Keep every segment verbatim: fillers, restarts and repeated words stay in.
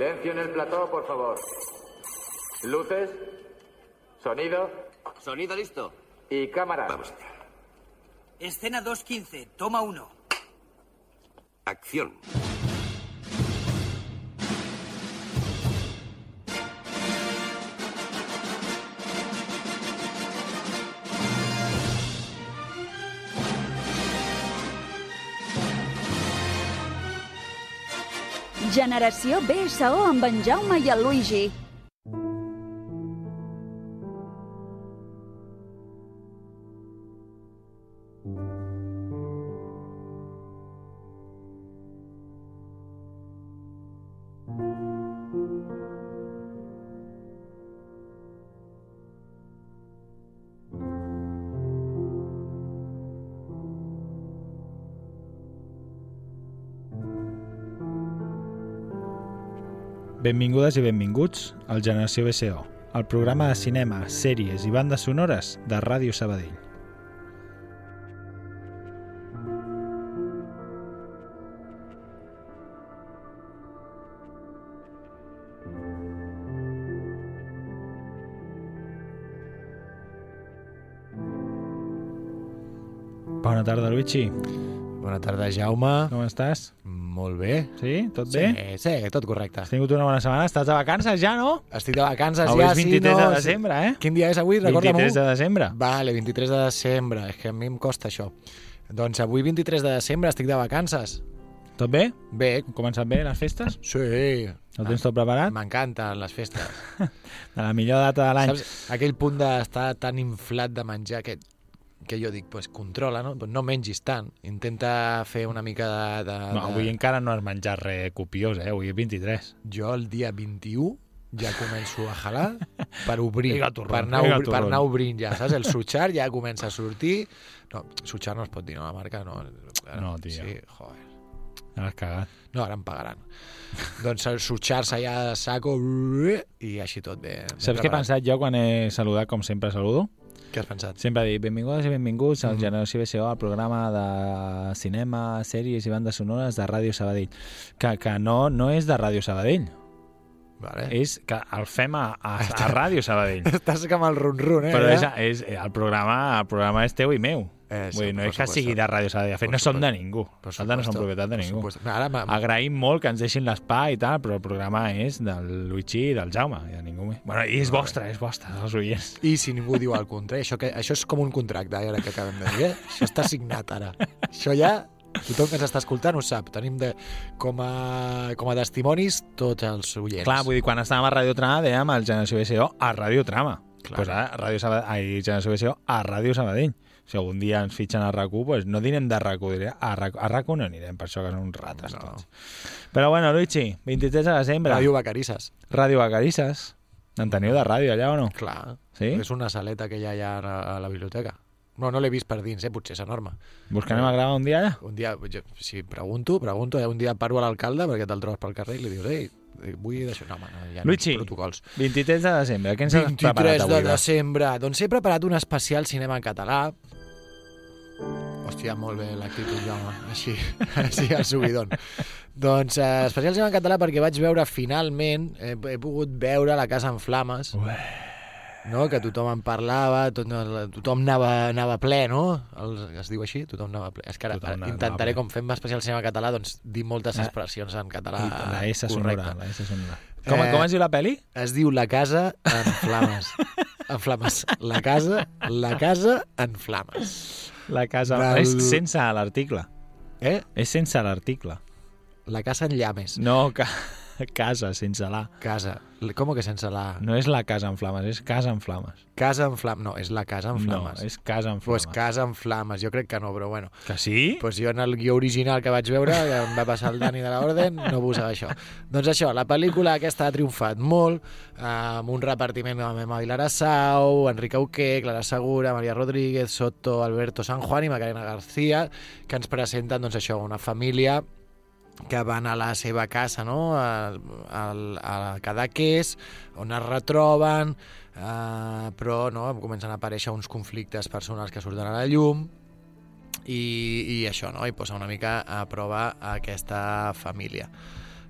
Silencio en el plató, por favor. Luces, sonido. Sonido listo. Y cámara. Vamos allá. Escena dos quince, toma uno. Acción. Generació B S O amb en Jaume i el Luigi. Benvingudes i benvinguts al Generació B S O, el programa de cinema, sèries i bandes sonores de Ràdio Sabadell. Bona tarda, Luigi. Bona tarda, Jaume. Com estàs? Molt bé. Sí? Tot bé? Sí, sí, tot correcte. Has tingut una bona setmana? Estàs de vacances ja, no? Estic de vacances avui ja, és vint-i-tres sí, no? de desembre, eh? Quin dia és avui? Recorda-m'ho. vint-i-tres de desembre. Vale, vint-i-tres de desembre. És que a mi em costa això. Doncs avui, vint-i-tres de desembre, estic de vacances. Tot bé? Bé. Han començat bé les festes? Sí. Ho tens tot preparat? M'encanten les festes. De la millor data de l'any. Saps? Aquell punt d'estar tan inflat de menjar que, que jo dic, pues, controla, no? Pues no mengis tant. Intenta fer una mica de... de no, avui de... encara no has menjat res copiós, eh? Avui és vint-i-tres. Jo el dia vint-i-u ja començo a jalar per obrir, turrón, per, anar obri, per anar obrint ja, saps? El sutxar ja comença a sortir. No, sutxar no es pot dir, no, la marca no. No, tio. Sí, joder. Ara has cagat. No, ara em pagaran. Doncs sutxar-se ja a saco i així tot bé. Saps què he pensat jo quan he saludat, com sempre saludo? Què has pensat? Sempre he dit, benvingudes i benvinguts al mm. Generació B S O, al programa de cinema, sèries i bandes sonores de Ràdio Sabadell. Que, que no, no és de Ràdio Sabadell. Vale. És que el fem a, a, a Ràdio Sabadell. Estàs com el run-run, eh? Però és, és, el, programa, el programa és teu i meu. Eh, Vull dir, no és que supuesto. sigui de Ràdio Sabadell. De fet, Por no som supuesto. de ningú. Nosaltres no som propietat de ningú. Ara agraïm molt que ens deixin l'espai i tal, però el programa és del Luigi i del Jaume, i de ningú més. Bueno, i és vostre, és vostre, els oients. I si ningú diu el contrari, això, que, això és com un contracte, ara que acabem de dir, eh? Això està signat ara. Això ja, tothom que ens està escoltant ho sap. Tenim de, com, a, com a testimonis tots els oients. Clar, vull dir, quan estàvem a Radio Trama dèiem el Generació B S O a Radio Trama. Clar. Pues ara, Radio Sabadell, ai, Generació B S O a Ràdio Sabadell. Si algun dia ens fitxen a RAC u, pues no direm de RAC u, diré a RAC, a RAC u no anirem, per això que són uns rates no. Tots. Però bueno, Luigi, vint-i-tres de desembre. Ràdio Vacarisses. Ràdio Vacarisses. En teniu de ràdio allà o no? Clar. Sí? És una saleta que hi ha allà a, a la biblioteca. No, no l'he vist per dins, eh? Potser és enorme. Vols que anem a gravar un dia allà? Un dia, jo, si pregunto, pregunto, eh? Un dia paro a l'alcalde perquè te'l trobes pel carrer i li dius, ei, vull d'això. No, home, hi ha Luigi, protocols. vint-i-tres de desembre, què ens has preparat avui? vint-i-tres de desembre. Doncs he preparat un especial cinema en català. Hòstia, molt bé l'actitud, Jaume. Així, així al subidon. Doncs eh, especial cinema en català perquè vaig veure finalment, eh, he pogut veure La casa en flames. Ué. No? Que tothom en parlava, tot, tothom anava, anava ple, no? El, es diu així? Tothom anava ple. És que ara tothom intentaré, com fem especial cinema català, doncs dir moltes expressions en català la S sonora, la S sonora. Com, eh, com es diu la pel·li? Es diu La casa en flames. En flames. La casa, la casa en flames. La casa... Del... És sense l'article. Eh? És sense l'article. La casa en llames. No, ca... casa, sense la. Casa. Com que sense la? No és la casa en flames, és casa en flames. Casa en flames. No, és la casa en flames. No, és casa en flames. Pues casa en flames. Jo crec que no, però bueno. Que sí? Pues jo en el guió original que vaig veure, que em va passar el Dani de l'Orden, no posava això. Doncs això, la pel·lícula aquesta ha triomfat molt, amb un repartiment amb Emma Vilarassau, Enric Auqué, Clara Segura, Maria Rodríguez, Soto, Alberto San Juan i Macarena García, que ens presenten, doncs això, una família que van a la seva casa, no? a, a, a Cadaqués, on es retroben, eh, però no? Comencen a aparèixer uns conflictes personals que surten a la llum i, i això, no? I posa una mica a prova aquesta família.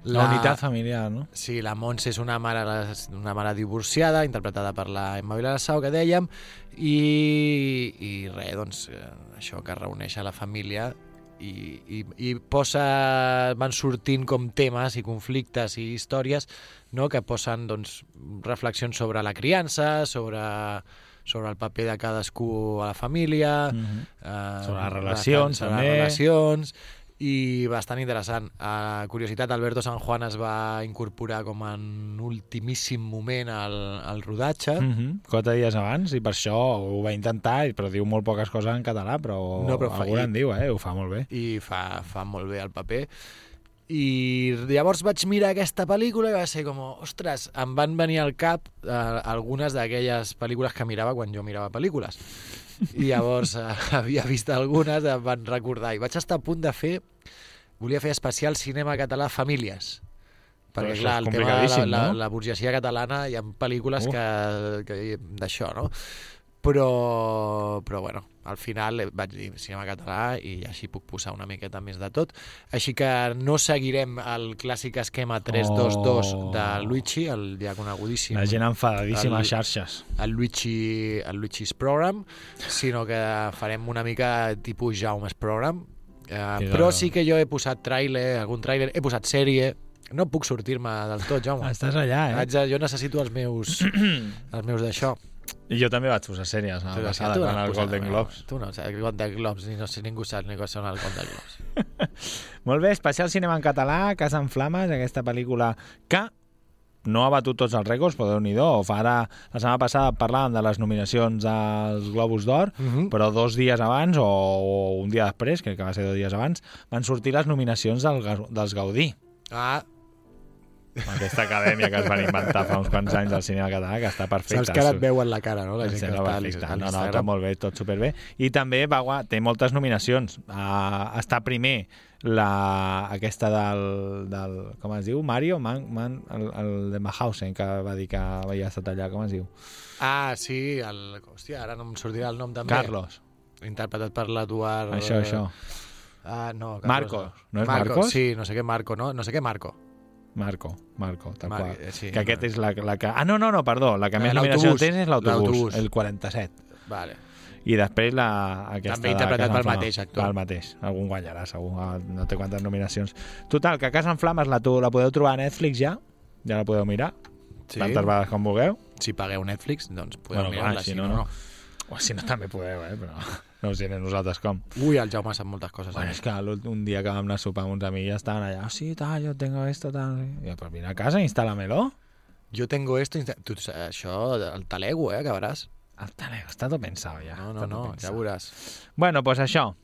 La, la unitat familiar, no? Sí, la Montse és una mare, una mare divorciada, interpretada per la Emma Vilassau, que dèiem, i, i res, doncs, això que reuneix a la família i, i, i posa, van sortint com temes i conflictes i històries, no?, que posen, doncs, reflexions sobre la criança, sobre, sobre el paper de cadascú a la família, mm-hmm. eh, sobre les relacions, sobre també. les relacions, i bastant interessant. A curiositat, Alberto San Juan es va incorporar com en ultimíssim moment al, al rodatge. Mm-hmm. Quatre dies abans, i per això ho va intentar, però diu molt poques coses en català, però, no, però algú en diu, eh? Ho fa molt bé. I fa, fa molt bé el paper. I llavors vaig mirar aquesta pel·lícula i va ser com, ostres, em van venir al cap eh, algunes d'aquelles pel·lícules que mirava quan jo mirava pel·lícules. I llavors eh, havia vist algunes, em van recordar, i vaig estar a punt de fer, volia fer especial cinema català Famílies, perquè clar, el tema de la, la, no? la burgesia catalana, hi ha pel·lícules uh. que, que d'això, no? Però, però bueno, al final vaig dir cinema català i així puc posar una miqueta més de tot. Així que no seguirem el clàssic esquema tres dos dos oh. de Luigi, el ja conegudíssim. La gent enfadadíssima a xarxes. El Luigi, el Luigi's Program, sinó que farem una mica tipus Jaume's Program. Uh, però sí que jo he posat tràiler, algun tràiler, he posat sèrie. No puc sortir-me del tot, Jaume. Estàs allà, eh? Haig de, jo necessito els meus, els meus d'això. I jo també vaig posar sèries a la passada quan el Golden Globes. Tu no saps, el Golden Globes, ni no sé, ningú sap ni què són el Golden Globes. Molt bé, especial cinema en català, Casa en Flames, aquesta pel·lícula que no ha batut tots els rècords, però Déu-n'hi-do. Ara, la setmana passada parlàvem de les nominacions als Globus d'Or, uh-huh. però dos dies abans, o, o un dia després, crec que va ser dos dies abans, van sortir les nominacions del, dels Gaudí. Ah, aquesta acadèmia que es van inventar fa uns quants anys al cinema català, que està perfecta. Saps que ara et veuen la cara, no? La gent que està a no, no, tot molt bé, tot superbé. I també va, té moltes nominacions. Uh, està primer la, aquesta del, del... Com es diu? Mario? Man, man, el, el de Mahausen, que va dir que havia estat allà. Com es diu? Ah, sí. El, hòstia, ara no em sortirà el nom també. Carlos. Interpretat per l'Eduard... Això, això. Ah, no. Carlos, Marcos. No és Marco, Marcos? Sí, no sé què Marco, no? No sé què Marco. Marco, Marco, tal Mar qual. sí, que aquest és la, la que... Ah, no, no, no, perdó. La que més nominació tens és l'autobús, el quaranta-set. Vale. I després la... Aquesta també interpretat pel mateix actor. Pel mateix. Algun guanyarà, segur. No té quantes nominacions. Total, que Casa en Flames la, la podeu trobar a Netflix ja. Ja la podeu mirar. Sí. Tantes vegades com vulgueu. Si pagueu Netflix, doncs podeu bueno, mirar-la. Si, si no, no, no. no. O si no, també podeu, eh? Però no ho sé nosaltres com. Ui, el Jaume sap moltes coses. Bueno, és que un dia que vam anar a sopar amb uns amics ja estaven allà, oh, sí, tal, yo tengo esto, tal. I jo, pues vine a casa, instálamelo. Jo tengo esto, insta... tu, això, el talego, eh, que veuràs. El talego, està tot pensat ja. No, no, no, ja veuràs. Bueno, doncs pues això.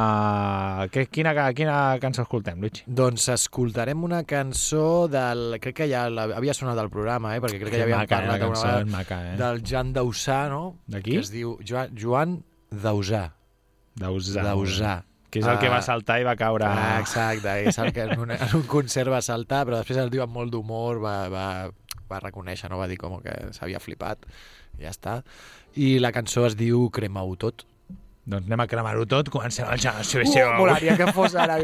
Uh, que, quina, quina cançó escoltem, Luigi? Doncs escoltarem una cançó del... Crec que ja la, havia sonat al programa, eh? Perquè crec que ja havíem parlat la cançó, és maca, eh? del Joan Dausà, no? De qui? Que es diu Joan, Joan Dausà. Dausà. Dausà. Que és el ah, que va saltar i va caure... Ah, exacte, és el que en un, en un concert va saltar, però després el diu amb molt d'humor, va, va, va reconèixer, no? Va dir com que s'havia flipat, ja està. I la cançó es diu Crema-ho tot. Doncs anem a cremar-ho tot, comencem el Generació. Uh, molaria que fos ara.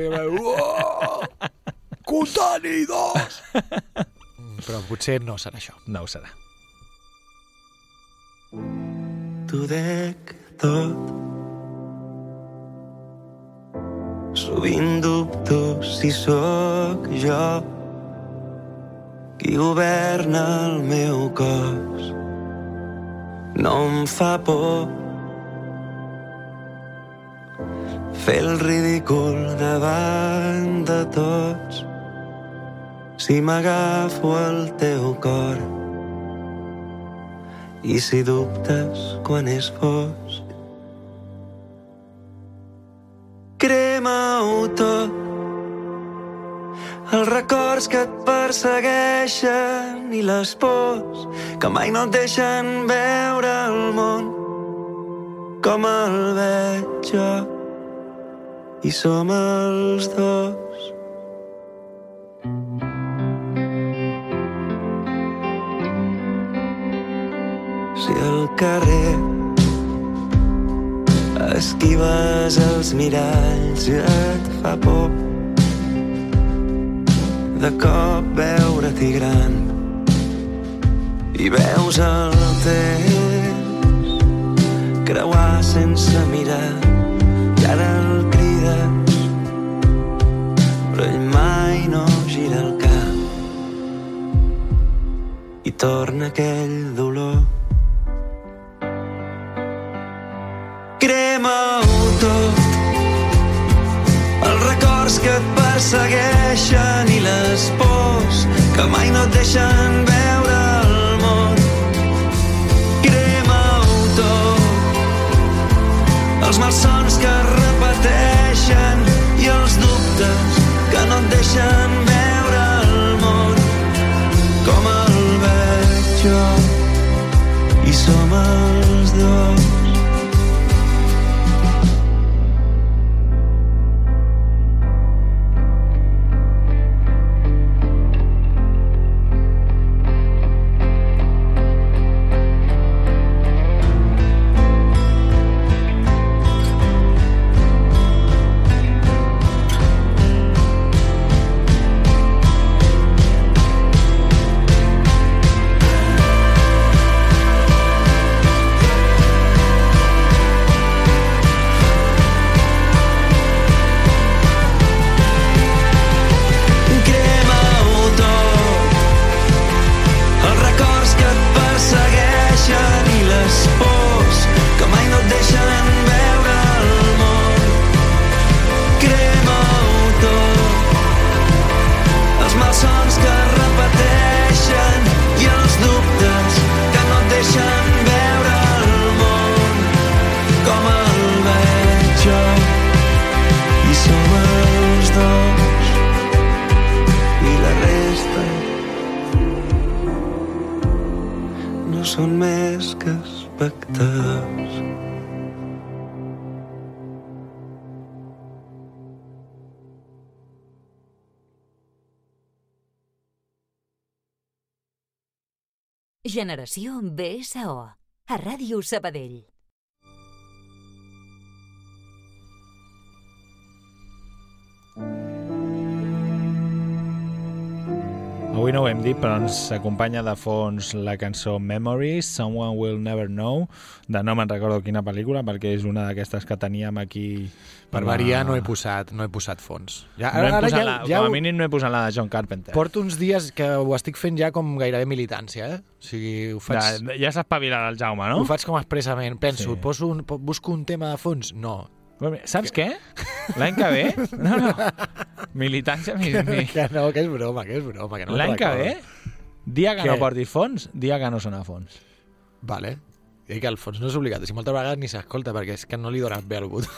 Uh, Contenidos! Però potser no serà això. No ho serà. T'ho dec tot. Sovint dubto si sóc jo qui governa el meu cos. No em fa por fer el ridícul davant de tots si m'agafo al teu cor i si dubtes quan és fosc. Crema-ho tot, els records que et persegueixen i les pors que mai no et deixen veure el món com el veig jo. I som els dos. Si al carrer esquives els miralls i et fa por de cop veure-t'hi gran i veus el temps creuar sense mirar i ara el crides però ell mai no gira el cap i torna aquell dolor. Crema-ho tot, els records que et persegueixen i les pors que mai no et deixen veure el món. Crema-ho tot, els malsons que es repeteixen i els dubtes que no et deixen veure el món com el veig jo i som els dos. Són més que espectadors. Generació B S O, a Ràdio Sabadell. Avui no ho hem dit, però ens acompanya de fons la cançó Memories, Someone Will Never Know, de no me'n recordo quina pel·lícula, perquè és una d'aquestes que teníem aquí. Per variar no he posat, no he posat fons. Ja, no ara, ara ja, la, ja com a ho... mínim no he posat la de John Carpenter. Porto uns dies que ho estic fent ja com gairebé militància, eh? O sigui, ho faig... Ja, ja s'ha espavilat el Jaume, no? Ho faig com expressament. Penso, Sí. poso un, busco un tema de fons? No. Saps què? L'any que ve... No, no. Militància... Mi, mi... Que no, que és broma, que és broma. Que no L'any que ve, dia que Què? no portis fons, dia que no sona fons. Vale. I que el fons no és obligat. Si moltes vegades ni s'escolta perquè és que no li dones bé al but.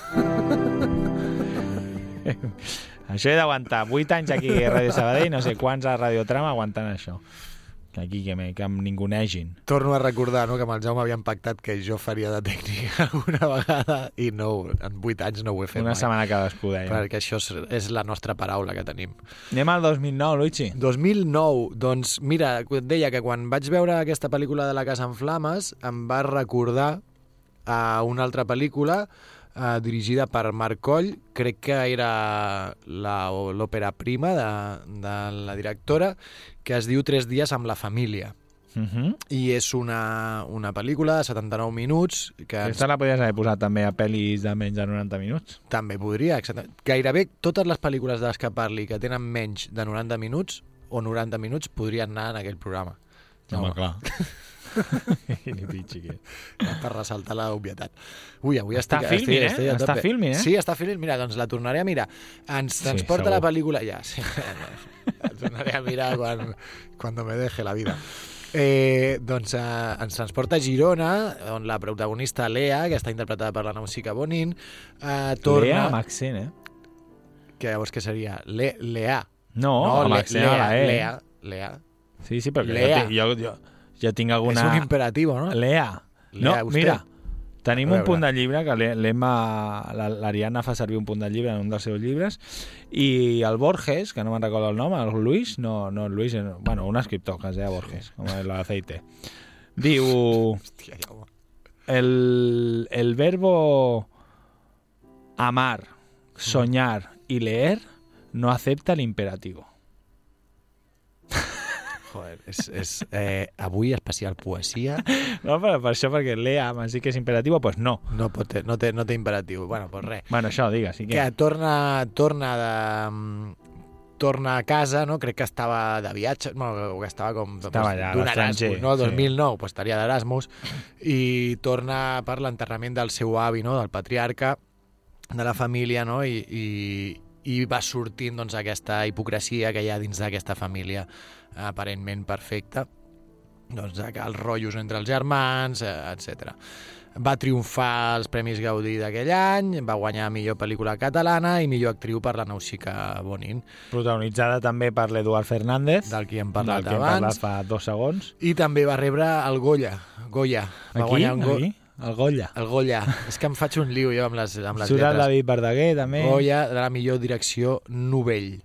Això he d'aguantar vuit anys aquí a Ràdio Sabadell, no sé quants a Radiotrama aguantant això. Que aquí que, me, que em ningunegin. Torno a recordar, no?, que amb el Jaume havíem pactat que jo faria de tècnic alguna vegada i no, en vuit anys no ho he fet Una mai. setmana cadascú, deia. Perquè això és, és la nostra paraula que tenim. Anem al dos mil nou, Luigi. dos mil nou, doncs mira, et deia que quan vaig veure aquesta pel·lícula de La Casa en Flames em va recordar a una altra pel·lícula eh, dirigida per Marc Coll, crec que era la- l'òpera prima de, de la directora, que es diu Tres dies amb la família. Uh -huh. I és una, una pel·lícula de setanta-nou minuts que ens... Aquesta la podries haver posat també a pel·lis de menys de noranta minuts. també podria, exactament. Gairebé totes les pel·lícules de les que parli que tenen menys de noranta minuts o noranta minuts podrien anar en aquell programa. Home, No, clar. Ni pitxi, que... per ressaltar l'obvietat. Ui, avui Està estic... filming, estic, estic eh? a Està tope. filming, eh? Sí, està filming. Mira, doncs la tornaré a mirar. Ens Sí, transporta segur. la pel·lícula... Ja, sí. La tornaré a mirar quan, cuando me deje la vida. Eh, doncs eh, ens transporta a Girona, on la protagonista Lea, que està interpretada per la Nausica Bonin, eh, torna... Lea amb accent, eh? Que llavors què seria? Le, Lea. No, amb Le- accent a Lea, la E. Lea, Lea. Sí, sí, perquè Lea. jo, jo, jo, jo tinc alguna... És un imperativo, no? Lea. No, Lea, usted. mira, tenim A un veure. punt de llibre que l'E- l'Emma, la- l'Ariadna fa servir un punt de llibre en un dels seus llibres, i el Borges, que no me'n recordo el nom, el Luis, no, no el Luis, eh, bueno, un escriptor que es deia Borges, com el aceite, diu, Hòstia, Jaume. el, el verbo amar, soñar y leer no acepta el imperativo. Joder, és, és eh, avui especial poesia. No, però per això, perquè Lea m'ha dit que és imperatiu, doncs pues no. No, pot, no, té, no té imperatiu. Bueno, doncs res. Bueno, això, digues. Sí que... que torna, torna de... torna a casa, no? Crec que estava de viatge, no, que estava com estava allà, d'un Erasmus, no? El dos mil nou, sí. Pues estaria d'Erasmus, i torna per l'enterrament del seu avi, no? Del patriarca, de la família, no? I, i, i va sortint doncs, aquesta hipocresia que hi ha dins d'aquesta família aparentment perfecta, doncs, els rotllos entre els germans, etcètera. Va triomfar als Premis Gaudí d'aquell any, va guanyar millor pel·lícula catalana i millor actriu per la Nausica Bonin. Protagonitzada també per l'Eduard Fernández, del qui hem parlat del que hem abans. parlat fa dos segons. I també va rebre el Goya. Goya. Va Aquí? guanyar un go... Aquí? El Goya. El Goya. És que em faig un liu jo amb les, amb les Surt el lletres. David Verdaguer, també. Goya de la millor direcció novell.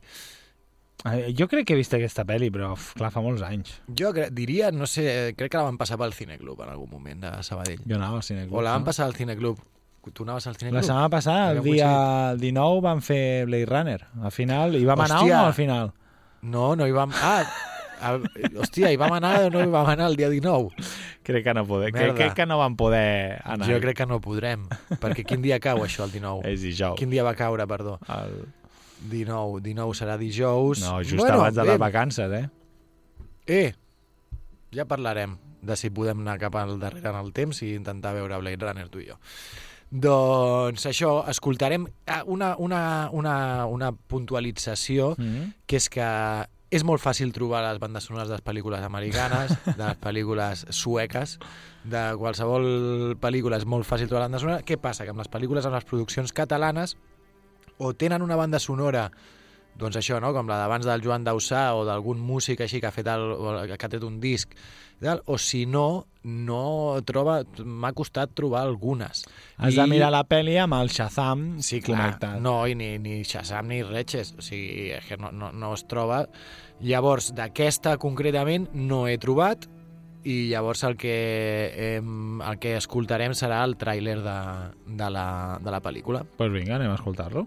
Jo crec que he vist aquesta pel·li, però uf, clar, fa molts anys. Jo cre diria, no sé, crec que la van passar pel Cineclub en algun moment de Sabadell. Jo anava al Cineclub. O la van no? passar al Cineclub. Tu anaves al Cineclub? La setmana passada, el dia el dinou, vam fer Blade Runner. Al final, hi vam anar o no al final? No, no hi vam... Ah, a... hòstia, hi vam anar o no hi vam anar el dia dinou? Crec que no poder. Crec, crec que no vam poder anar. Jo crec que no podrem, perquè quin dia cau això, el dinou? És dijous. Quin dia va caure, perdó? El... dinou, dinou serà dijous. No, just bueno, abans de bé. les vacances, eh? Eh, ja parlarem de si podem anar cap al darrere en el temps i intentar veure Blade Runner, tu i jo. Doncs això, escoltarem una, una, una, una puntualització, mm-hmm. que és que és molt fàcil trobar les bandes sonores de les pel·lícules americanes, de les pel·lícules sueques, de qualsevol pel·lícula és molt fàcil trobar la banda sonora. Què passa? Que amb les pel·lícules, amb les produccions catalanes, o tenen una banda sonora, doncs això, no? Com la d'abans del Joan Dausà o d'algun músic així que ha fet el, que ha tret un disc, tal, o si no, no troba, m'ha costat trobar algunes. Has I... de mirar la pel·li amb el Shazam sí, clar, connectat. No, i ni, ni Shazam ni Retches, o sigui, és que no, no, no es troba. Llavors, d'aquesta concretament no he trobat, i llavors el que, eh, el que escoltarem serà el tràiler de, de, la, de la pel·lícula. Doncs pues vinga, anem a escoltar-lo.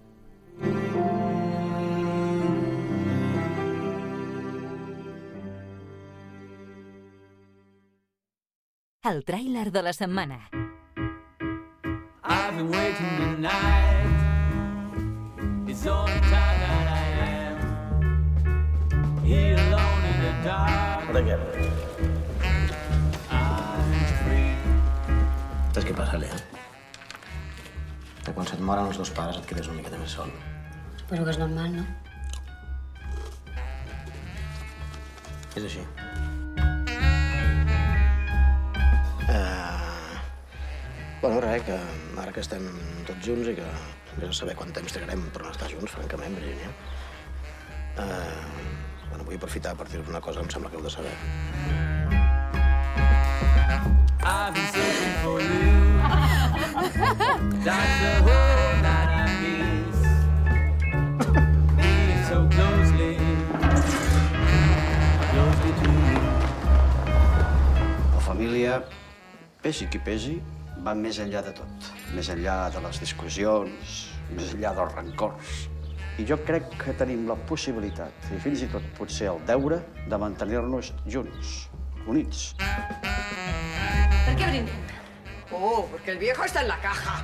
El tràiler de la setmana. I've been waiting tonight. It's all the time that I am here alone in the dark. ¿De qué? I'm free. Saps què passa, Lea? Que quan se't moren els dos pares et quedes una miqueta més sol. Però que és normal, no? És així. Uh, bueno, res, que ara que estem tots junts i que vés a saber quant temps trigarem per no estar junts, francament, Virginia. Uh, bueno, vull aprofitar per dir-vos una cosa que em sembla que heu de saber. I've been searching for you. That's the whole that I miss. Being so closely, closely to you. La família, pesi qui pesi, va més enllà de tot. Més enllà de les discussions, més enllà dels rancors. I jo crec que tenim la possibilitat, i fins i tot potser el deure, de mantenir-nos junts, units. ¿Por qué brinden? Oh, porque el viejo está en la caja.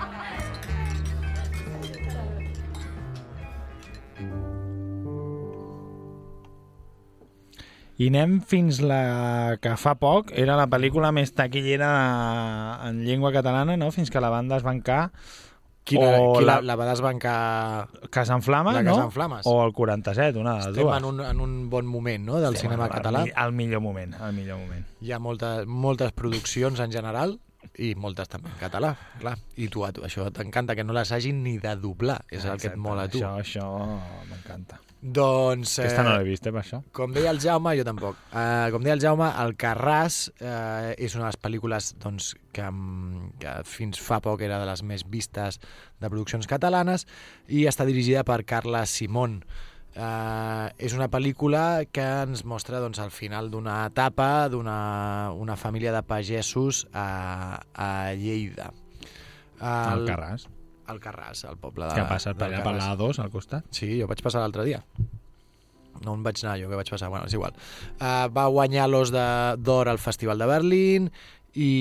I anem fins la que fa poc era la pel·lícula més taquillera en llengua catalana, no? Fins que la van desbancar. Quina, o qui la, la, la va desbancar... Casa en Flames, la no? Casa en Flames. O el quaranta-set, una de les Estem dues. en un, en un bon moment, no?, del Estem cinema al, català. Al millor moment, al millor moment. Hi ha moltes, moltes produccions en general i moltes també en català, clar. I tu, a tu això t'encanta, que no les hagin ni de doblar, és el que et mola a tu. Això, això m'encanta. Doncs... Eh, Aquesta no l'he vist, eh, per això. Com deia el Jaume, jo tampoc. Eh, com deia el Jaume, El Carràs eh, és una de les pel·lícules doncs, que, que fins fa poc era de les més vistes de produccions catalanes i està dirigida per Carla Simón. Eh, és una pel·lícula que ens mostra doncs, el final d'una etapa d'una una família de pagesos a, a Lleida. El, el Carràs. Al Carràs, al poble de... Que passa per allà per l'A dos, al costat? Sí, jo vaig passar l'altre dia. no on vaig anar jo, què vaig passar? Bueno, és igual. Uh, va guanyar l'Os d'Or al Festival de Berlín i,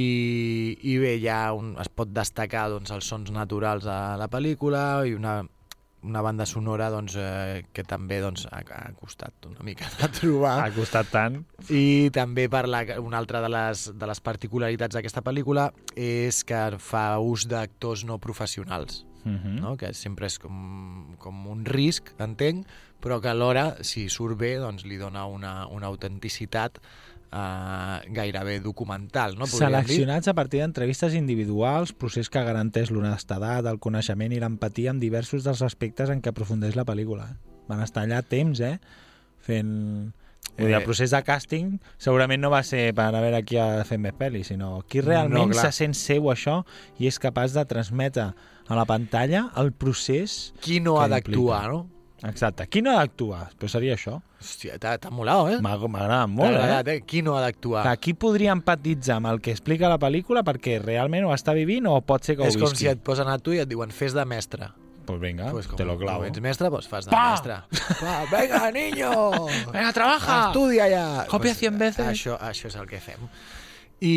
i bé, ja un, es pot destacar doncs, els sons naturals de la pel·lícula i una una banda sonora doncs, eh, que també doncs, ha, ha costat una mica de trobar. Ha costat tant. I també per la, una altra de les, de les particularitats d'aquesta pel·lícula és que fa ús d'actors no professionals, uh-huh. no? Que sempre és com, com un risc, entenc, però que alhora, si surt bé, doncs, li dona una, una autenticitat Uh, gairebé documental, no? Seleccionats dir? a partir d'entrevistes individuals, procés que garanteix l'honestedat, el coneixement i l'empatia en diversos dels aspectes en què aprofundeix la pel·lícula. Van estar allà temps, eh? Fent... Vull dir, el procés de càsting segurament no va ser per a veure qui ha fet més pel·li, sinó qui realment no, se sent seu això i és capaç de transmetre a la pantalla el procés qui no ha d'actuar, no? Exacte. Qui no ha d'actuar? Però seria això. Hòstia, t'ha molat, eh? M'ha agradat molt, agradat, eh? eh? Qui no ha d'actuar? Qui podria empatitzar amb el que explica la pel·lícula perquè realment ho està vivint o pot ser que ho visqui? És com si et posen a tu i et diuen fes de mestre. Pues venga, pues te lo clavo. Com ets mestre, pues fas de ¡Pa! mestre. Pa, venga, niño! Venga, trabaja! Estudia ja! Copia pues, cien veces. Això, això és el que fem. I,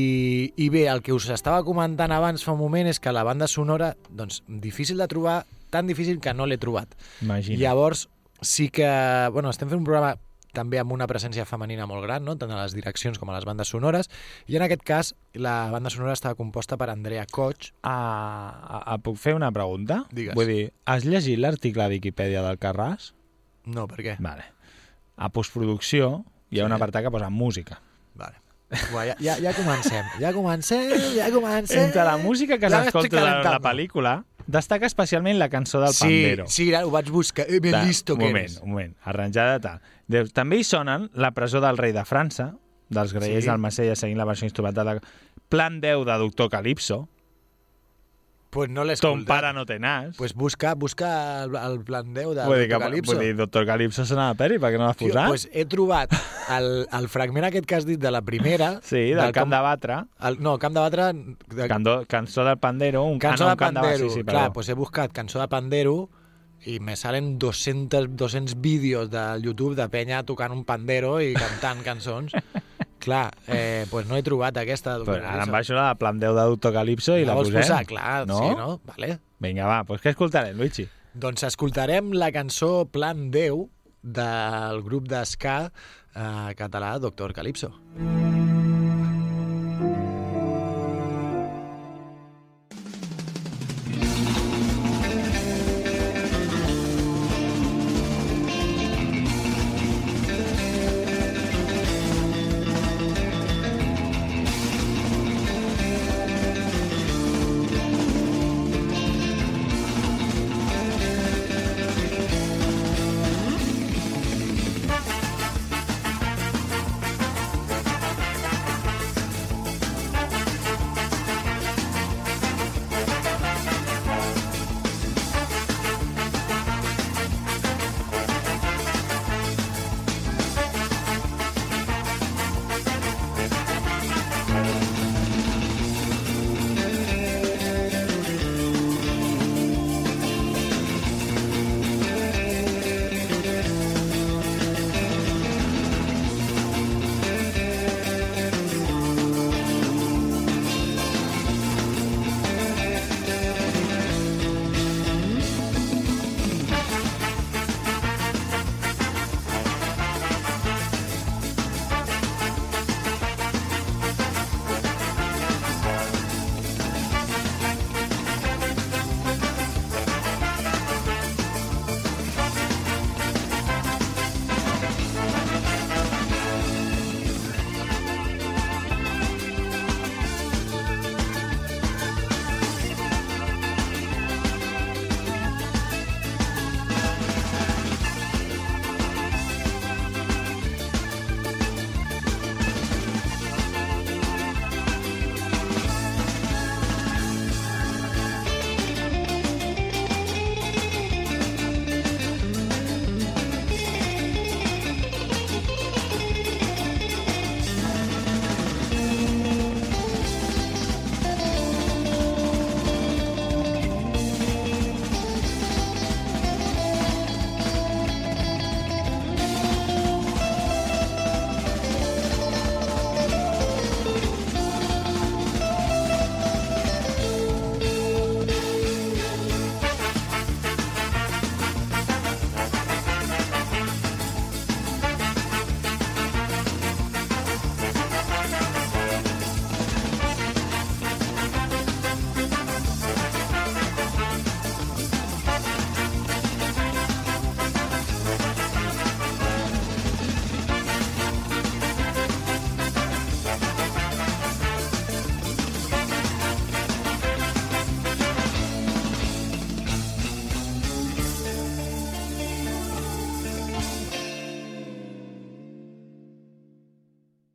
I bé, el que us estava comentant abans fa un moment és que la banda sonora, doncs, difícil de trobar, tan difícil que no l'he trobat. Imagina. Llavors, sí que... Bueno, estem fent un programa també amb una presència femenina molt gran, no? Tant a les direccions com a les bandes sonores, i en aquest cas la banda sonora estava composta per Andrea Koch. Ah, ah, puc fer una pregunta? Digues. Vull dir, has llegit l'article de Viquipèdia del Carràs? No, per què? Vale. A postproducció hi ha sí. un apartat que posa música. Vale. Bueno, ja, ja, ja comencem, ja comencem, ja comencem. Entre la música que ja s'escolta de la pel·lícula, destaca especialment la cançó del sí, Pandero. Sí, ho vaig buscar. Eh, ben listo que moment, eres. Un moment, arranjada tal. De, també hi sonen La presó del rei de França, dels Grallers sí. del Marsella seguint la versió instrumental de Plan deu de Doctor Calypso. Pues no l'he Ton escoltat. pare no té nas. Pues busca, busca el, el Plan deu de vull Doctor que, Calypso. Vull dir, Doctor Calypso sona a peri, per què no l'has posat? Pues he trobat el, el fragment aquest que has dit de la primera. Sí, del, del Camp de Batre. El, no, Camp de Batre... De... Cando, cançó del Pandero. Un, cançó ah, no, de Pandero. Camp de, sí, sí, clar, pues he buscat cançó de Pandero i me salen doscientos, doscientos vídeos de YouTube de penya tocant un pandero i cantant cançons. Clar, eh, pues no he trobat aquesta. Però ara em baixo la Plan deu de Doctor Calypso i la, la posem. Posar, clar, no? Sí, no? Vale. Vinga, va, doncs què escoltarem, Luigi? Doncs escoltarem la cançó Plan deu del grup d'esca eh, català Doctor Calypso.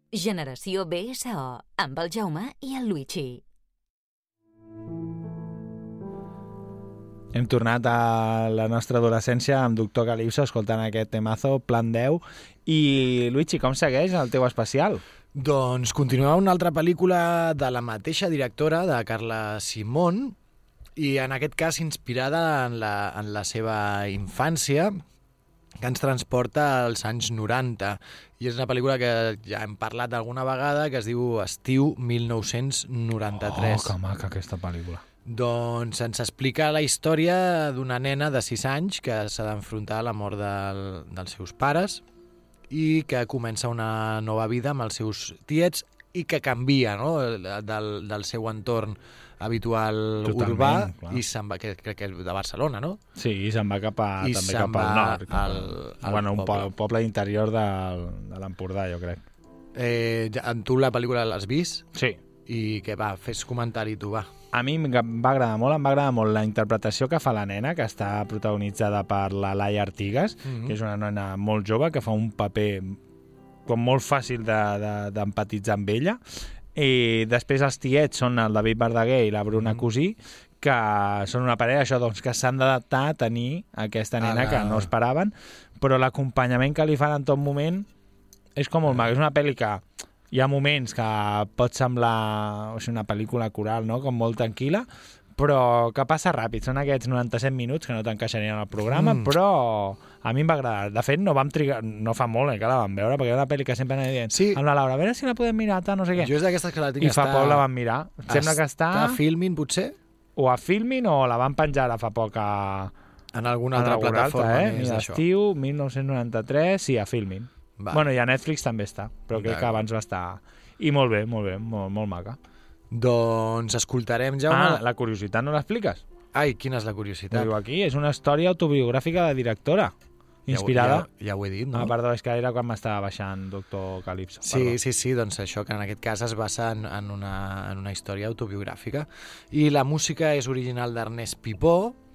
Generació B S O, amb el Jaume i el Luigi. Hem tornat a la nostra adolescència amb Doctor Calypso escoltant aquest temazo, Plan deu. I, Luigi, com segueix el teu especial? Doncs continuem una altra pel·lícula de la mateixa directora, de Carla Simón, i en aquest cas inspirada en la, en la seva infància, que ens transporta als anys noranta. I és una pel·lícula que ja hem parlat alguna vegada, que es diu Estiu mil nou-cents noranta-tres. Oh, que maca aquesta pel·lícula. Doncs ens explica la història d'una nena de sis anys que s'ha d'enfrontar a la mort del, dels seus pares i que comença una nova vida amb els seus tiets i que canvia, no?, del, del seu entorn habitual. Totalment, urbà, clar. I se'n va, que crec que és de Barcelona, no? Sí, i se'n va cap, a, I també cap al nord. Cap al, al bueno, un poble, po poble interior de, de l'Empordà, jo crec. Eh, tu la pel·lícula l'has vist? Sí. I què va, fes comentari tu, va. A mi em va agradar molt, em va agradar molt la interpretació que fa la nena, que està protagonitzada per la Laia Artigas, mm-hmm. que és una nena molt jove, que fa un paper com molt fàcil d'empatitzar de, de, amb ella. I després els tiets són el David Verdaguer i la Bruna mm-hmm. Cosí, que són una parella, això, doncs, que s'han d'adaptar a tenir aquesta nena la... que no esperaven, però l'acompanyament que li fan en tot moment és com molt maco. És una pel·li que hi ha moments que pot semblar o sigui, una pel·lícula coral, no?, com molt tranquil·la, però que passa ràpid. Són aquests noranta-set minuts que no t'encaixarien al programa, mm. però a mi em va agradar. De fet, no vam trigar, no fa molt eh, que la vam veure, perquè era una pel·li que sempre anava dient sí. amb la Laura, a veure si la podem mirar, tal, no sé què. Jo és d'aquestes que la tinc. I fa està... poc la vam mirar. Sembla que està... Està a Filmin, potser? O a Filmin, o la van penjar ara fa poc a... En alguna altra alguna plataforma altra, eh? més d'això. Estiu, mil nou-cents noranta-tres, sí, a Filmin. Va. Bueno, i a Netflix també està, però crec que abans va estar... I molt bé, molt bé, molt, molt maca. Doncs escoltarem, Jaume... Ah, la curiositat no l'expliques? Ai, quina és la curiositat? Ho diu aquí, és una història autobiogràfica de directora, inspirada... Ja, ja, ja ho he dit, no? Ah, perdó, és que era quan m'estava baixant Doctor Calypso. Sí, perdó. sí, sí, doncs això, que en aquest cas es basa en, en, una, en una història autobiogràfica. I la música és original d'Ernest Pipó,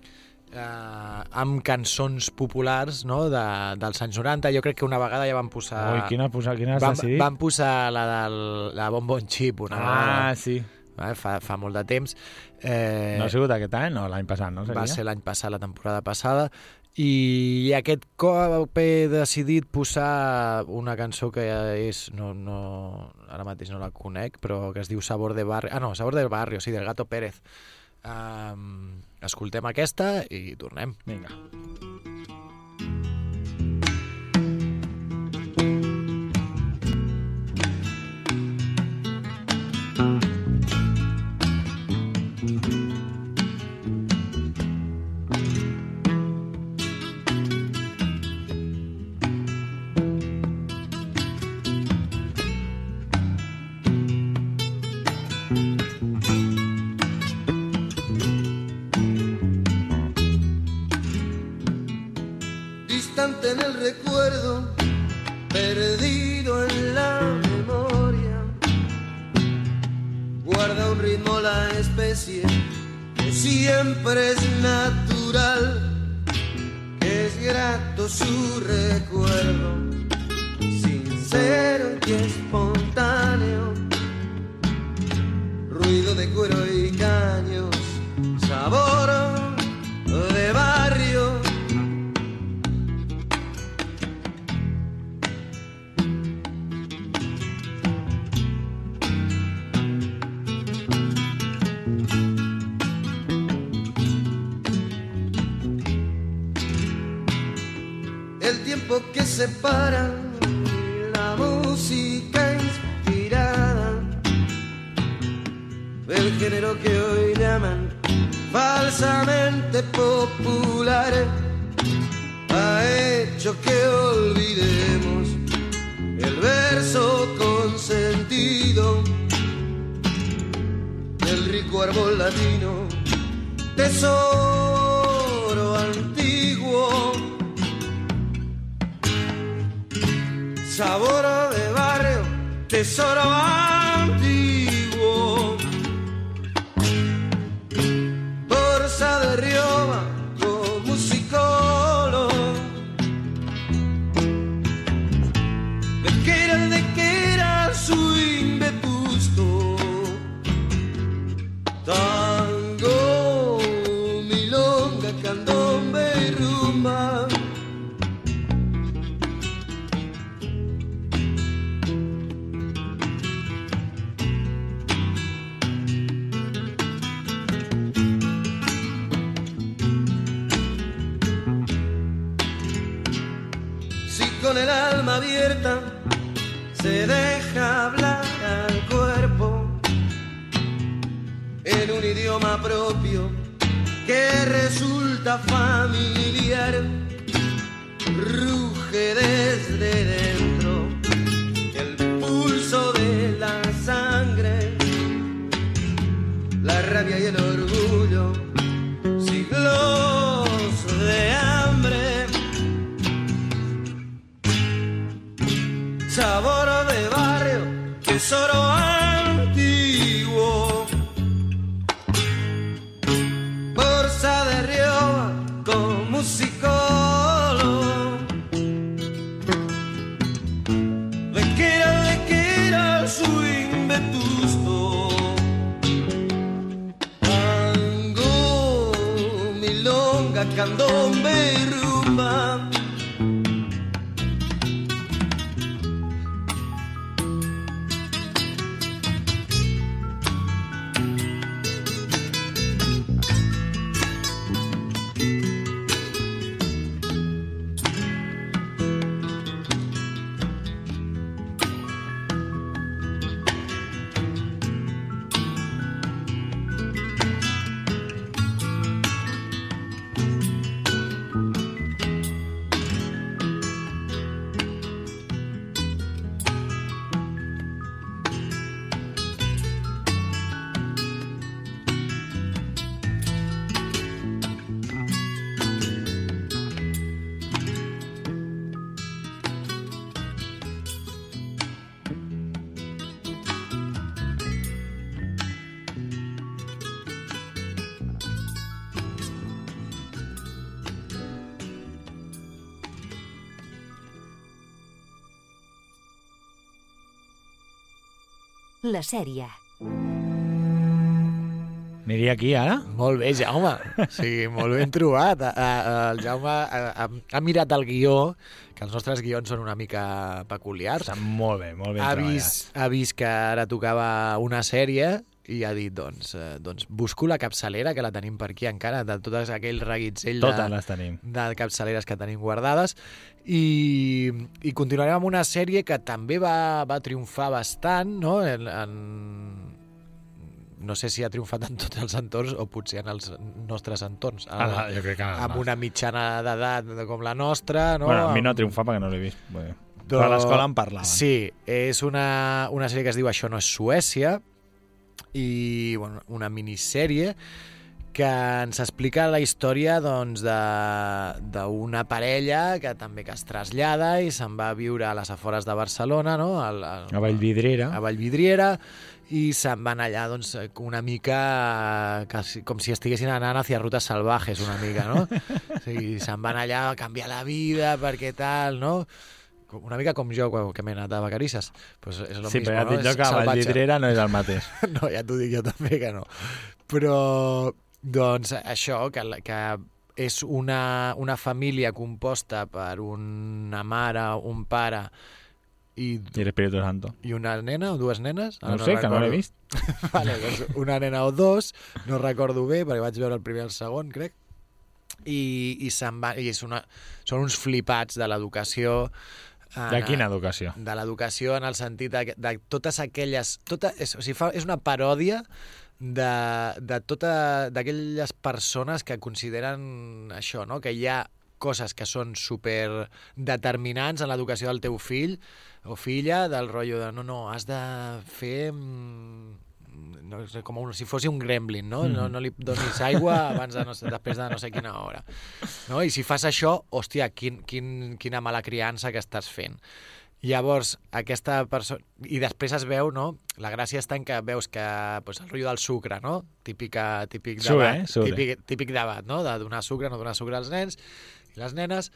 eh, amb cançons populars, no?, de, dels anys noranta. Jo crec que una vegada ja van posar... Ui, quina, quina has van, decidit? Van posar la del la Bon Bon Xip una ah, vegada. Sí. Fa, fa molt de temps. Eh, no ha sigut aquest any? No, l'any passat, no? Seria? Va ser l'any passat, la temporada passada. I aquest cop he decidit posar una cançó que és... No, no, ara mateix no la conec, però que es diu Sabor de Barrio. Ah, no, Sabor del Barrio, sí, del Gato Pérez. Um, escoltem aquesta i tornem. Vinga. En el recuerdo, perdido en la memoria, guarda un ritmo la especie que siempre es natural, que es grato su recuerdo, sincero y espontáneo, ruido de cuero y caños, sabor de barrio. Que separa la música inspirada del género que hoy llaman falsamente popular, ha hecho que olvidemos el verso con sentido del rico árbol latino, tesoro antiguo. Sabor de barrio, tesoro antiguo. Borsa de Rioja con musicólogo. De que era, de que era su con el alma abierta se deja hablar al cuerpo en un idioma propio que resulta familiar. Ruge desde dentro el pulso de la sangre, la rabia y el orgullo, siglos de hambre, sabor de barrio, tesoro antiguo, bolsa de Rioja con musicólogo, le quiera, le quiera su vetusto, tango, milonga, candombe y rumba. La sèrie. Aniria aquí, ara? Molt bé, Jaume. O sigui, molt ben trobat. El Jaume ha, ha mirat el guió, que els nostres guions són una mica peculiars. Està molt bé, molt ben ha treballat. vist, ha vist que ara tocava una sèrie i ha dit, doncs, eh, doncs busco la capçalera, que la tenim per aquí encara, de tots aquells reguitzell Totes de, les tenim. de capçaleres que tenim guardades. I, i continuarem amb una sèrie que també va, va triomfar bastant, no? En, en, no sé si ha triomfat en tots els entorns o potser en els nostres entorns. Ah, jo crec que en els amb una mitjana d'edat com la nostra. No? Bueno, a mi no ha Amb- triomfat perquè no l'he vist. Bé. Do- Però a l'escola en parlaven. Sí, és una, una sèrie que es diu Això no és Suècia, i bueno, una minissèrie que ens explica la història doncs, de- d'una parella que també que es trasllada i se'n va a viure a les afores de Barcelona, no? Al, al, A Vallvidriera. a Vallvidriera, i se'n van allà doncs, una mica que, si- com si estiguessin anant hacia rutes salvajes una mica, no? O sigui, se'n van allà a canviar la vida perquè tal, no? Una mica com jo, que m'he anat a Vacarisses. Pues és lo Sí, mismo, però ja et no? dic jo És que a salvatge. Vallvidriera no és el mateix. No, ja t'ho dic jo també que no. Però, doncs, això, que, la- que és una, una família composta per una mare, un pare i, I l'Espíritu Santo. i una nena o dues nenes. No sé, que no l'he vist. Vale, doncs una nena o dos, no recordo bé, perquè vaig veure el primer i el segon, crec. I, i, se'n va, i és una, són uns flipats de l'educació. De quina educació? De l'educació en el sentit de, de totes aquelles... Tota, és, o sigui, fa, és una paròdia de, de tota d'aquelles persones que consideren això, no? Que hi ha coses que són super determinants en l'educació del teu fill o filla, del rotllo de no, no, has de fer... mm, no sé, com un, si fos un gremlin, no? No, no li donis aigua abans de no sé, després de no sé quina hora. No? I si fas això, hòstia, quin, quin, quina mala criança que estàs fent. Llavors, aquesta persona... I després es veu, no? La gràcia està en que veus que pues, el rotllo del sucre, no? Típica, típic Sucre, debat, eh? Sucre. típic, típic debat, no? De donar sucre, no donar sucre als nens i les nenes.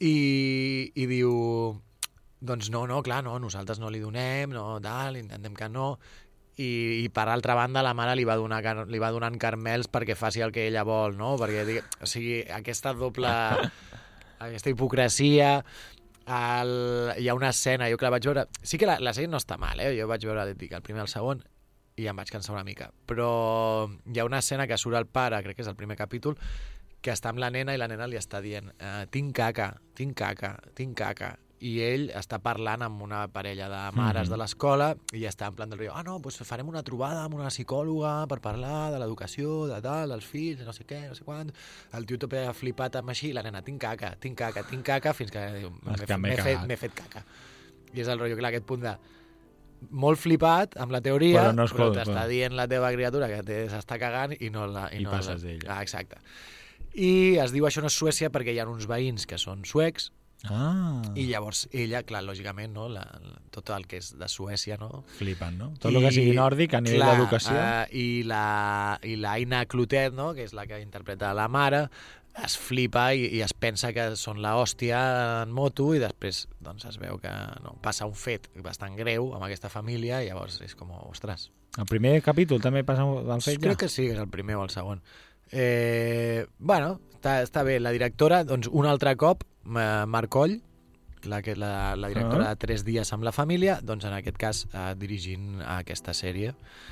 I, i diu... Doncs no, no, clar, no, nosaltres no li donem, no, tal, intentem que no... I, i per altra banda la mare li va, donar, car- li va donant carmels perquè faci el que ella vol, no? Perquè, digue- o sigui, aquesta doble... aquesta hipocresia... El, hi ha una escena, jo que la vaig veure... Sí que la, la sèrie no està mal, eh? Jo vaig veure dic, el primer i el segon i em vaig cansar una mica. Però hi ha una escena que surt el pare, crec que és el primer capítol, que està amb la nena i la nena li està dient eh, tinc caca, tinc caca, tinc caca. i ell està parlant amb una parella de mares Mhm. de l'escola i està en plan del riu, ah, no, doncs farem una trobada amb una psicòloga per parlar de l'educació, de tal, dels fills, no sé què, no sé quant. El tio tot ha flipat amb així, i la nena, tinc caca, tinc caca, tinc caca, fins que diu, És que m'he m'he fet, cagat. m'he fet caca. I és el rotllo, clar, aquest punt de molt flipat amb la teoria, Però no es però pot, t'està clar. dient la teva criatura que te- s'està cagant i no la... I no passes la... d'ella. Ah, exacte. I es diu Això no és Suècia perquè hi ha uns veïns que són suecs Ah. i llavors ella, clar, lògicament, no, la, la, tot el que és de Suècia, no? Flipen, no? Tot el que sigui nòrdic a nivell d'educació. Uh, I la i la Aina Clotet, no, que és la que interpreta la mare, es flipa i, i es pensa que són la hòstia en moto i després doncs, es veu que no, passa un fet bastant greu amb aquesta família i llavors és com, ostres. El primer capítol també passa el fet ja? Crec que sí, que és el primer o el segon. Eh, bueno, està, està bé. La directora, doncs, un altre cop, eh, Marc Coll, la, que, la, la directora Ah. de Tres dies amb la família, doncs en aquest cas eh, dirigint aquesta sèrie.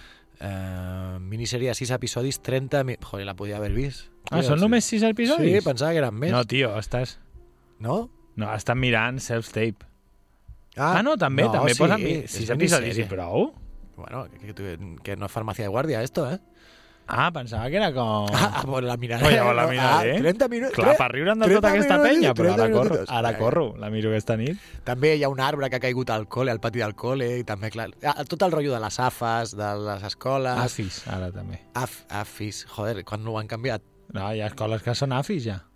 Eh, minissèrie de sis episodis, trenta... Mi... Joder, la podia haver vist. Ah, són només sis episodis? Sí, pensava que eren més. No, tio, estàs... No? No, estàs mirant self-tape. Ah, Ah, no, també, no, també sí, posen és sis episodis i minissèrie. prou. Bueno, que, que, que no és farmàcia de guàrdia, esto, eh? Ah, pensava que era com... Ah, pues la miraré. Oye, pues la no? miraré. Ah, trenta minuts. Clar, per riure'n de tota aquesta penya, però ara corro, ara Eh. corro, la miro aquesta nit. També hi ha un arbre que ha caigut al col·le, al pati del col·le, i també, clar, ah, tot el rotllo de les afes, de les escoles... Afis, ara també. Af, afis, joder, quan no ho han canviat? No, hi ha escoles que són afis, ja.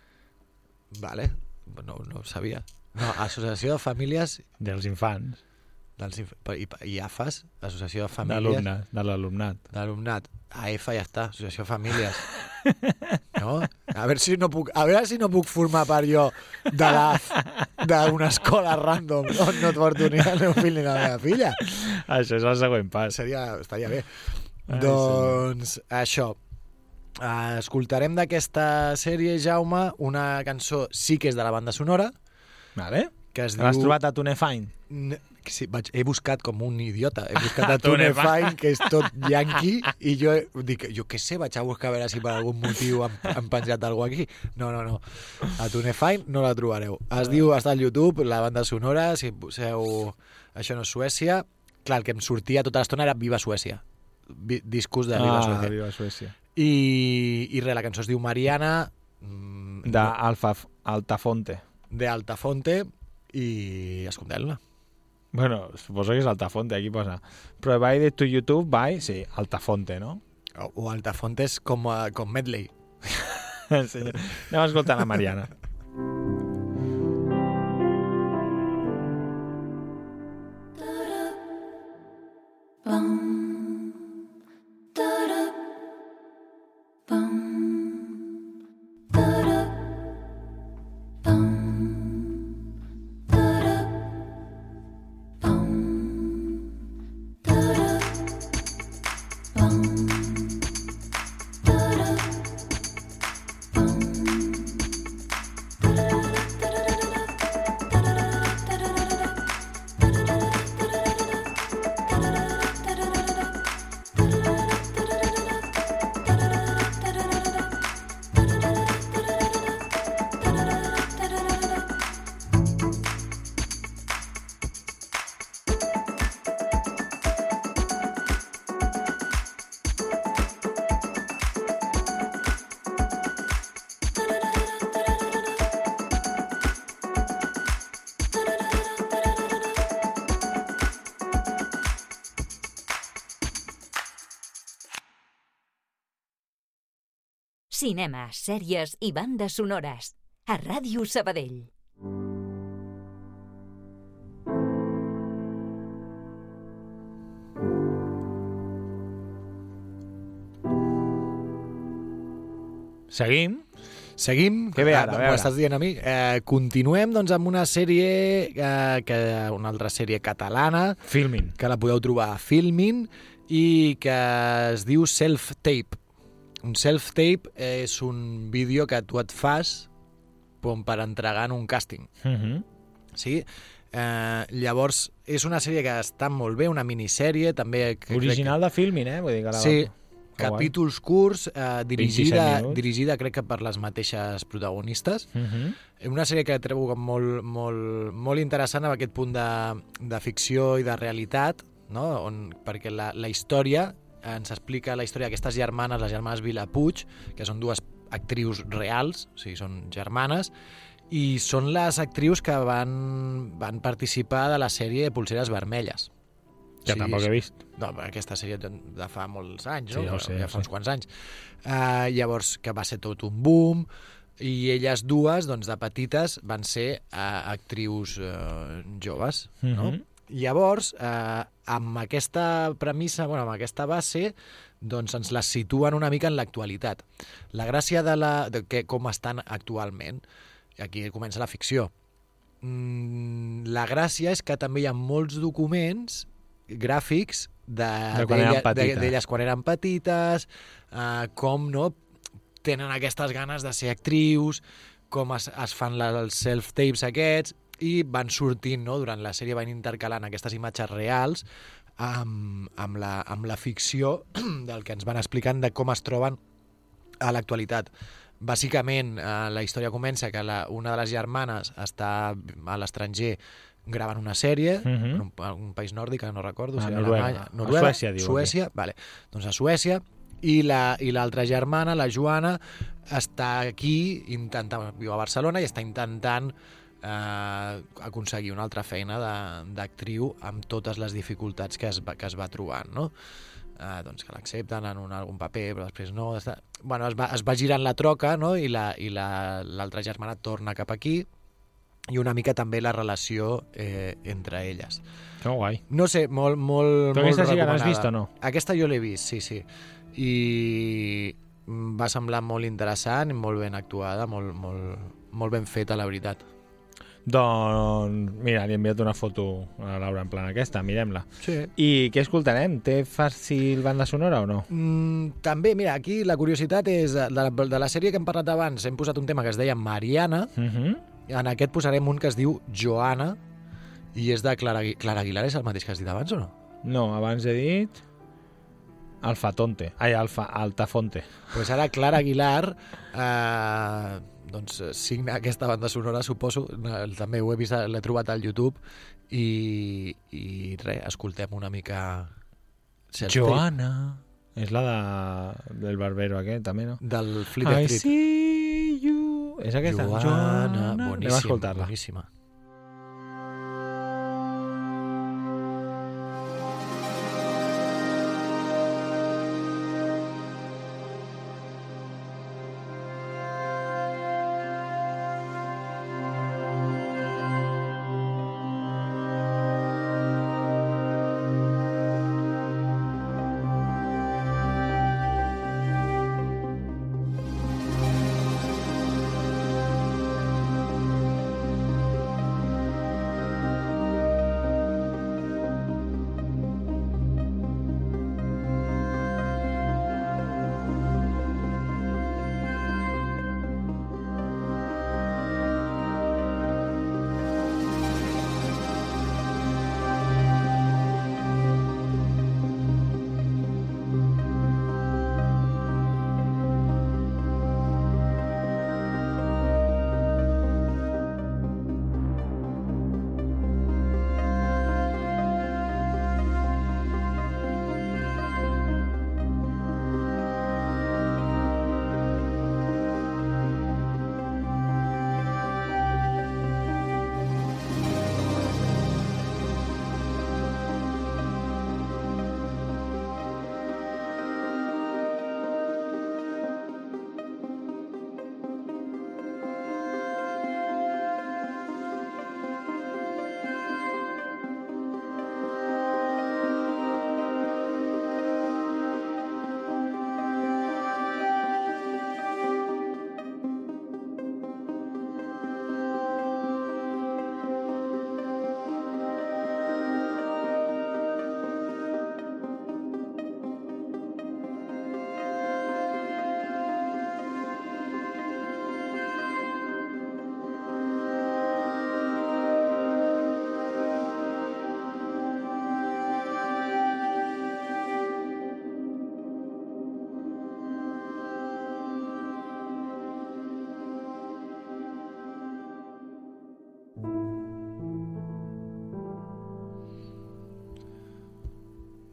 Vale, no, no ho sabia. No, Associació de Famílies... Dels infants. Dels inf... I, I AFAS, Associació de Famílies... D'alumnes, de l'alumnat. D'alumnat. A F ja està, Associació de Famílies. No? A veure si no puc, a veure si no puc formar part jo de l'A F d'una escola random on no et porto ni el meu fill ni la meva filla. Això és el següent pas. Seria, estaria bé. Ai, doncs això. Uh, escoltarem d'aquesta sèrie, Jaume, una cançó sí que és de la banda sonora. Vale. Que es L'has diu... trobat a Tunefine? N- Sí, vaig, he buscat com un idiota, he buscat a Tunefine. Tunefine, que és tot yankee, i jo dic, jo què sé, vaig a buscar a veure si per algun motiu han, han penjat alguna aquí. No, no, no. A Tunefine no la trobareu. Es diu, està al YouTube, la banda sonora, si poseu Això no és Suècia. Clar, el que em sortia tota l'estona era Viva Suècia. Vi, discos de Viva Ah, Suècia. Viva Suècia. I, I res, la cançó es diu Mariana, mm, D'Alfa Altafonte. de Altafonte, i escoltem-la. Bueno, suposo que és Altafonte, aquí posa. Provided to YouTube by, sí, Altafonte, no? O, o Altafonte és com, uh, com medley. Sí. Anem a escoltar la Mariana. Cinema, sèries i bandes sonores. A Ràdio Sabadell. Seguim? Seguim. Què ve ara? Ah, A veure. M'ho estàs dient a mi. Eh, continuem doncs, amb una sèrie, eh, que, una altra sèrie catalana. Filmin. Que la podeu trobar a Filmin i que es diu Self-Tape. Un self-tape és un vídeo que tu et fas com per entregar en un càsting. Uh -huh. Sí? Eh, llavors, és una sèrie que està molt bé, una minissèrie, també... Que Original crec de Filmin, eh? Vull dir que la Sí, capítols curts, eh, dirigida, vint-i-set minuts. dirigida crec que per les mateixes protagonistes. Uh -huh. Una sèrie que trobo com molt, molt, molt interessant amb aquest punt de, de ficció i de realitat, no? On, perquè la, la història ens explica la història d'aquestes germanes, les germanes Vilapuig, que són dues actrius reals, o sigui, són germanes, i són les actrius que van, van participar de la sèrie Polseres Vermelles. Que sí, tampoc he vist. No, aquesta sèrie de fa molts anys, Sí, no? ja ho sé, ja ja fa ho uns sé. quants anys. Uh, llavors, que va ser tot un boom, i elles dues, doncs, de petites, van ser uh, actrius uh, joves, no? Mhm. Llavors, eh, amb aquesta premissa, bueno, amb aquesta base, doncs ens les situen una mica en l'actualitat. La gràcia de, la, de que, com estan actualment, aquí comença la ficció. Mm, la gràcia és que també hi ha molts documents gràfics de, De quan eren d'ella- petites. d'elles quan eren petites, eh, com no tenen aquestes ganes de ser actrius, com es, es fan la, els self-tapes aquests, i van sortint, no? Durant la sèrie van intercalant aquestes imatges reals amb, amb, la, amb la ficció del que ens van explicant de com es troben a l'actualitat. Bàsicament, eh, la història comença que la, una de les germanes està a l'estranger gravant una sèrie, Mhm. en un, en un país nòrdic, que no recordo, A si era Noruega. Alemanya, A Noruega, Suècia, diu Suècia, vale. Doncs a Suècia, i la i l'altra germana, la Joana, està aquí, intentant, viu a Barcelona i està intentant eh, aconseguir una altra feina de- d'actriu amb totes les dificultats que es va, que es va trobant, no? Eh, doncs que l'accepten en un, algun paper, però després no. Està... Bueno, es va, es va girant la troca, no? I la i la, l'altra germana torna cap aquí, i una mica també la relació eh, entre elles. Que guai. No sé, molt, molt, Tu molt aquesta sí que l'has recomanada. vist o no? Aquesta jo l'he vist, sí, sí. I em va semblar molt interessant i molt ben actuada, molt, molt, molt ben feta, la veritat. Doncs, mira, li he enviat una foto a la Laura en plan aquesta, mirem-la. Sí. I què escoltarem? Té fàcil banda sonora o no? Mm, també, mira, aquí la curiositat és de la, de la sèrie que hem parlat abans, hem posat un tema que es deia Mariana, Uh -huh. en aquest posarem un que es diu Joana, i és de Clara, Agui- Clara Aguilar, és el mateix que has dit abans o no? No, abans he dit Alfatonte. Ai, Alfa, Altafonte. Doncs pues ara Clara Aguilar eh, doncs, signa aquesta banda sonora, suposo, eh, també ho he vist, l'he trobat al YouTube, i, i res, escoltem una mica... Joana. És la de, del barbero aquest, també, no? Del Fleet I Street. see you. És aquesta? Joana, Anem a boníssim, escoltar-la. boníssima.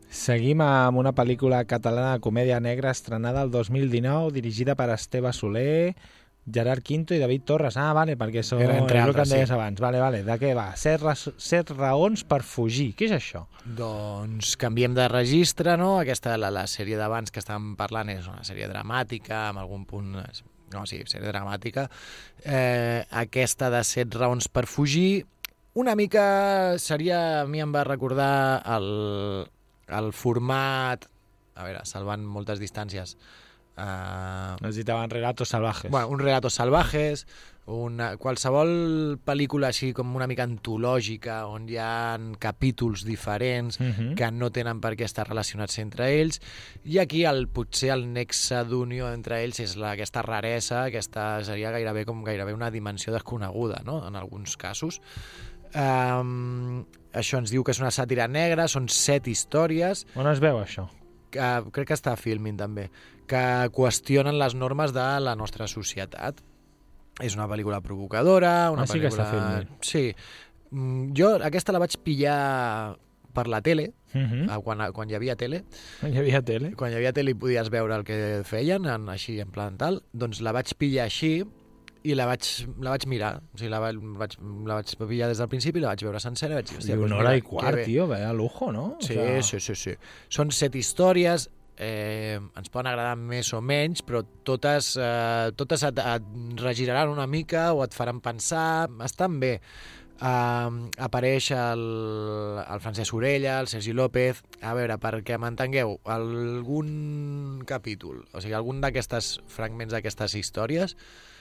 Seguim amb una pel·lícula catalana de comèdia negra estrenada el dos mil dinou, dirigida per Esteve Soler, Gerard Quinto i David Torres. Ah, vale, perquè són Era entre és el que altres, em deies sí. abans. Vale, vale. De què va? Set, ra set raons per fugir. Què és això? Doncs canviem de registre, no? Aquesta, la, la sèrie d'abans que estàvem parlant és una sèrie dramàtica, amb algun punt... No, sí, sèrie dramàtica. Eh, aquesta de set raons per fugir, una mica seria... A mi em va recordar el, el format... A veure, salvant moltes distàncies... Uh, Necessitaven relatos salvajes. Bueno, un relatos salvajes, una, qualsevol pel·lícula així com una mica antològica, on hi ha capítols diferents Mhm. que no tenen per què estar relacionats entre ells, i aquí el, potser el nexe d'unió entre ells és la, aquesta raresa, aquesta seria gairebé com gairebé una dimensió desconeguda, no?, en alguns casos. Um, això ens diu que és una sàtira negra, són set històries. On es veu això? Que, crec que està a Filmin també, que qüestionen les normes de la nostra societat. És una pel·lícula provocadora, una Ah, sí que pel·lícula... està a Filmin. Sí. Mm, Jo aquesta la vaig pillar per la tele, Mhm. quan, quan hi havia tele. Hi havia tele? Quan hi havia tele i podies veure el que feien, en, així en plan tal, doncs la vaig pillar així i la vaig, la vaig mirar. O sigui, la, vaig, la vaig pillar des del principi, la vaig veure sencera i vaig dir... I una hora i quart, tio, vaya lujo, no? Sí, O sea... sí, sí, sí. Són set històries, eh, ens poden agradar més o menys, però totes, eh, totes et, et regiraran una mica o et faran pensar, estan bé. Uh, apareix el, el Francesc Orella, el Sergi López. A veure, perquè m'entengueu, algun capítol, o sigui, algun d'aquestes fragments d'aquestes històries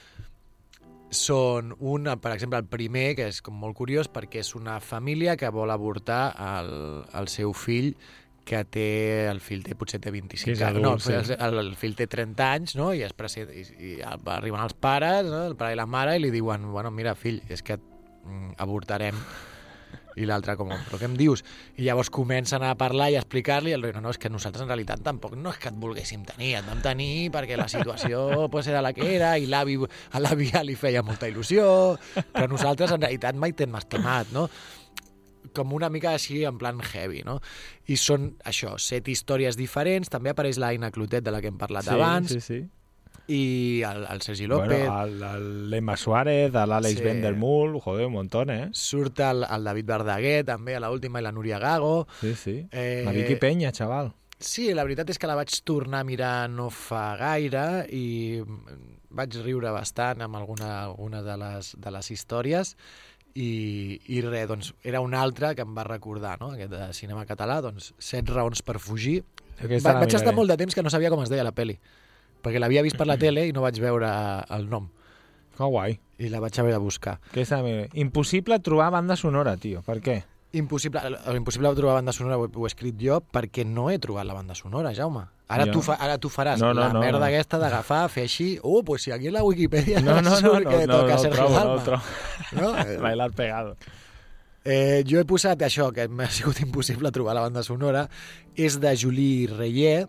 són un, per exemple, el primer, que és com molt curiós, perquè és una família que vol avortar el, el seu fill, que té, el fill té, potser té vint-i-cinc Que és anys, adult, no, sí. el, el fill té trenta anys, no? I, es presenta, i, i arriben els pares, no? El pare i la mare, i li diuen, bueno, mira, fill, és que mm, avortarem. I l'altre com, però què em dius? I llavors comencen a parlar i a explicar-li, i el no, no, és que nosaltres en realitat tampoc no és que et volguéssim tenir, et vam tenir perquè la situació pues, era la que era, i l'avi, a l'avi ja li feia molta il·lusió, però nosaltres en realitat mai t'hem estimat, no? Com una mica així en plan heavy, no? I són, això, set històries diferents, també apareix l'Aina Clotet, de la que hem parlat Sí, abans, sí, sí. i el, el Sergi López. Bueno, l'Emma Suárez, l'Àlex Sí. Vandermull, joder, un montón, eh? Surt el, el David Verdaguer, també, a l'última, i la Núria Gago. Sí, sí. Eh, La Vicky Peña, chaval. Sí, la veritat és que la vaig tornar a mirar no fa gaire i vaig riure bastant amb alguna, alguna de, les, de les històries i, i res, doncs era un altre que em va recordar, no?, aquest de cinema català, doncs set raons per fugir. Aquesta Va, la vaig estar miraré. molt de temps que no sabia com es deia la peli, perquè l'havia vist per la tele i no vaig veure el nom. Que guai. I la vaig haver de buscar. Aquesta, mira, impossible trobar banda sonora, tio. Per què? Impossible, impossible trobar banda sonora, ho he, ho he escrit jo, perquè no he trobat la banda sonora, Jaume. Ara, Jo. tu, fa, ara tu faràs No, no, la no, merda no. aquesta d'agafar, fer així... Oh, pues si aquí en la Wikipedia No, no, no, surt no, que no, toca no, Sergio trobo, Dalma. no, trobo. No? Bailar pegado. Eh, jo he posat això, que m'ha sigut impossible trobar la banda sonora, és de Julie Reyer,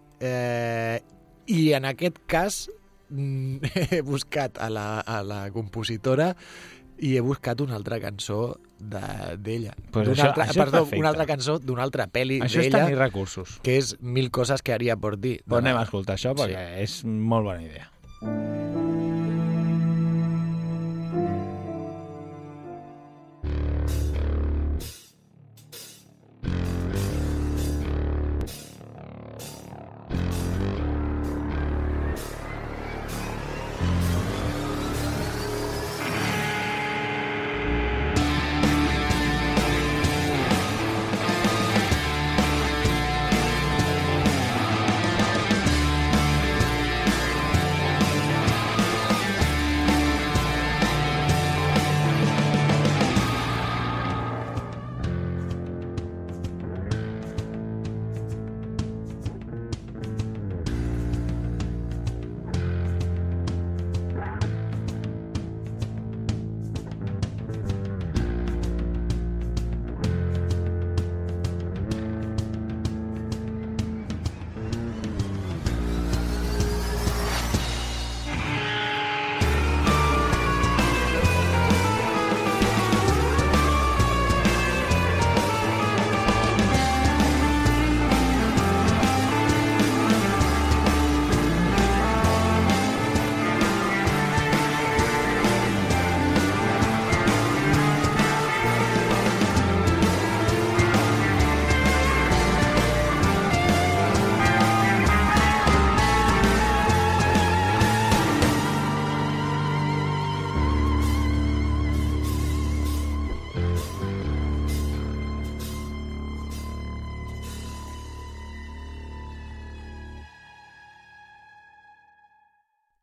eh, i en aquest cas mm, he buscat a la, a la compositora i he buscat una altra cançó d'ella. De, Pues d'una això- altra, això és perdó, perfecte. una altra cançó d'una altra pel·li Això és d'ella, tenir recursos. que és Mil coses que haria por ti. Pues anem a escoltar això perquè Sí. és molt bona idea. Thank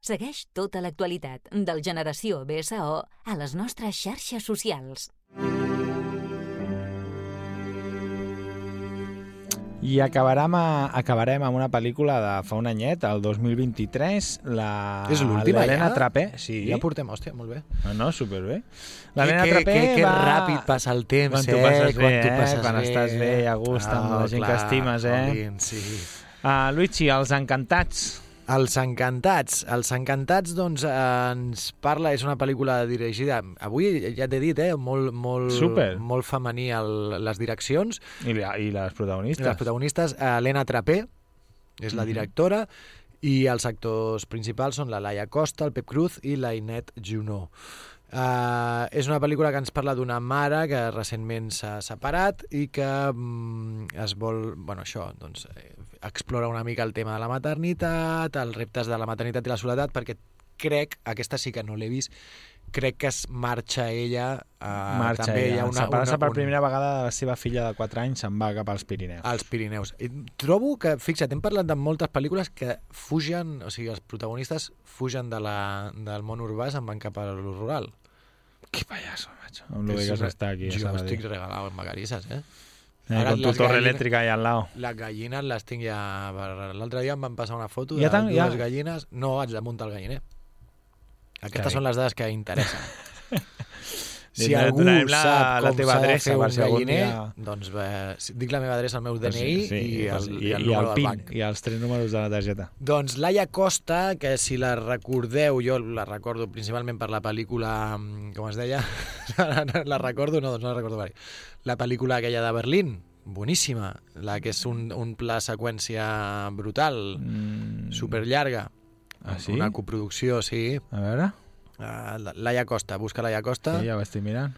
Segueix tota l'actualitat del Generació B S O a les nostres xarxes socials. I acabarem, a, acabarem amb una pel·lícula de fa un anyet, el dos mil vint-i-tres, la... És l'última, l'Helena ja? Trapé. Sí. Ja portem, hòstia, molt bé. No, no, superbé. L'Helena Trapé que, que, va... Que ràpid passa el temps, quan eh? Tu passes bé, quan tu eh? passes Quan bé. estàs bé i a gust oh, amb la gent clar, que estimes, eh? Olin, sí. Uh, Luigi, Els Encantats. Els Encantats. Els Encantats, doncs, eh, ens parla... És una pel·lícula dirigida... Avui ja t'he dit, eh? Molt, molt, Super. molt femení el, les direccions. I, I les protagonistes. I les protagonistes. Eh, Helena Trapé és la directora i els actors principals són la Laia Costa, el Pep Cruz i la Inet Junó. Uh, és una pel·lícula que ens parla d'una mare que recentment s'ha separat i que um, es vol, bueno, això, doncs, explora una mica el tema de la maternitat, els reptes de la maternitat i la soledat, perquè crec, aquesta sí que no l'he vist, crec que es marxa ella, uh, marxa també ella. hi ha una... Separar-se una, per un... primera vegada de la seva filla de quatre anys se'n va cap als Pirineus. Als Pirineus. I trobo que, fixa't, hem parlat de moltes pel·lícules que fugen, o sigui, els protagonistes fugen de la, del món urbà i se'n van cap a lo rural. Que pallasso, macho. Amb lo bé que s'està aquí. Jo estic regalat amb macarisses, eh? Eh, Ara con tu torre gallines, elèctrica allà al lado. Les gallines les tinc ja... L'altre dia em van passar una foto ja de tan, dues ja... gallines. No, haig de muntar el galliner. Aquestes són les dades que interessen. Si algú la, sap la com teva s'ha de adreça, fer un galliner, dia... doncs bé, dic la meva adreça, el meu D N I sí, sí, i, el, i, i el i número el del PIN, banc. i els tres números de la targeta. Doncs Laia Costa, que si la recordeu, jo la recordo principalment per la pel·lícula, com es deia? La recordo? No, doncs no la recordo mai. La pel·lícula aquella de Berlín, boníssima, la que és un, un pla seqüència brutal, mm. superllarga. Ah, sí? Una coproducció, sí. A veure... Uh, Laia Costa, busca Laia Costa. Sí, ja ho estic mirant.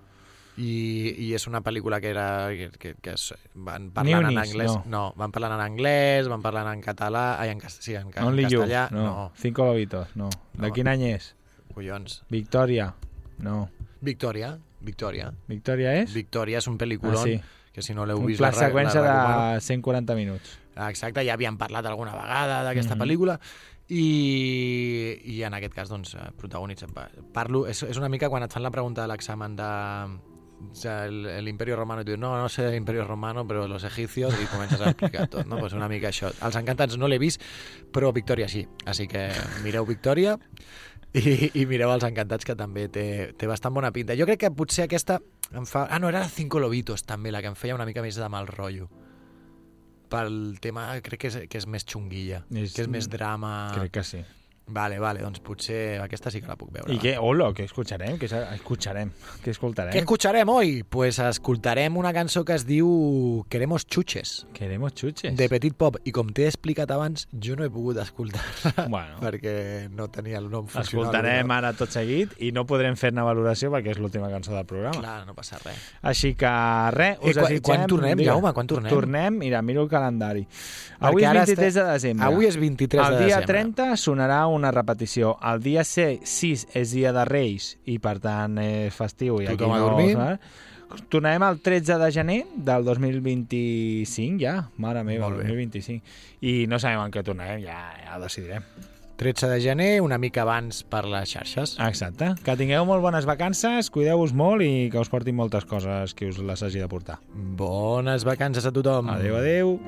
I, i és una pel·lícula que era que, que, que es, van parlant en anglès. No. no, van parlant en anglès, van parlant en català, ai, en, sí, en, en Only castellà. You, no. no. Cinco lobitos, no. De no. Quin any és? Collons. Victòria, no. Victòria, Victòria. Victòria és? Victòria és un pel·lículon, ah, sí. Que si no l'heu vist... Un pla seqüència de cent quaranta minuts. Exacte, ja havíem parlat alguna vegada d'aquesta mm-hmm. pel·lícula. I, i en aquest cas doncs protagonitza, parlo, és, és una mica quan et fan la pregunta de l'examen de, de l'Imperio Romano i tu dius, no, no sé l'Imperio Romano però los egipcios i comences a explicar tot, no? Pues una mica això. Els Encantats no l'he vist, però Victòria sí, així que mireu Victòria i, i mireu Els Encantats, que també té, té bastant bona pinta. Jo crec que potser aquesta em fa... Ah, no, era Cinco Lobitos també, la que em feia una mica més de mal rotllo. Pel tema, crec que és, que és més xunguilla, és, que és més drama... Crec que sí. Vale, vale, doncs potser aquesta sí que la puc veure. I què, hola, què escoltarem? Què escoltarem? Què escoltarem? Què escoltarem hoy? Pues escoltarem una cançó que es diu Queremos Chuches. Queremos Chuches. De Petit Pop. I com t'he explicat abans, jo no he pogut escoltar-la bueno, perquè no tenia el nom funcional. Escoltarem ara tot seguit i no podrem fer-ne valoració perquè és l'última cançó del programa. Clar, no passa res. Així que res, us eh, quan, desitgem... Quan tornem, Digue, Jaume? Quan tornem? Tornem, mira, miro el calendari. Perquè avui és vint-i-tres està... de desembre. Avui és vint-i-tres de desembre. El dia desembre. trenta sonarà una repetició. El dia sis és dia de Reis i per tant és festiu i tothom aquí a dormir. No, tornarem el tretze de gener del dos mil vint-i-cinc ja, mare meva, dos mil vint-i-cinc, i no sabem en què tornarem, ja, ja ho decidirem. tretze de gener, una mica abans per les xarxes. Exacte. Que tingueu molt bones vacances, cuideu-vos molt i que us portin moltes coses que us les hagi de portar. Bones vacances a tothom. Adéu, adéu.